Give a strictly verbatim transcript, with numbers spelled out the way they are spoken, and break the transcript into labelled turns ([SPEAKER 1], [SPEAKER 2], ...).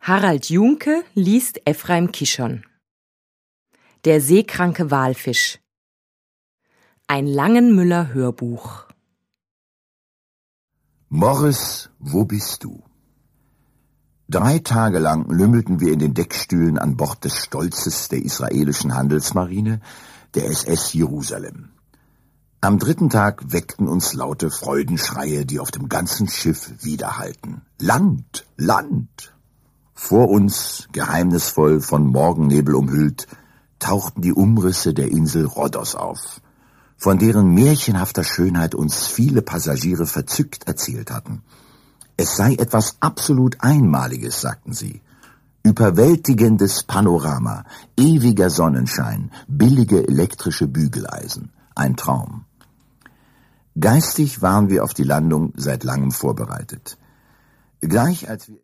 [SPEAKER 1] Harald Juhnke liest Ephraim Kishon. Der seekranke Walfisch. Ein Langenmüller Hörbuch.
[SPEAKER 2] Morris, wo bist du? Drei Tage lang lümmelten wir in den Deckstühlen an Bord des Stolzes der israelischen Handelsmarine, der S S Jerusalem. Am dritten Tag weckten uns laute Freudenschreie, die auf dem ganzen Schiff widerhallten. Land! Land! Vor uns, geheimnisvoll von Morgennebel umhüllt, tauchten die Umrisse der Insel Rhodos auf, von deren märchenhafter Schönheit uns viele Passagiere verzückt erzählt hatten. Es sei etwas absolut Einmaliges, sagten sie. Überwältigendes Panorama, ewiger Sonnenschein, billige elektrische Bügeleisen. Ein Traum. Geistig waren wir auf die Landung seit langem vorbereitet. Gleich als wir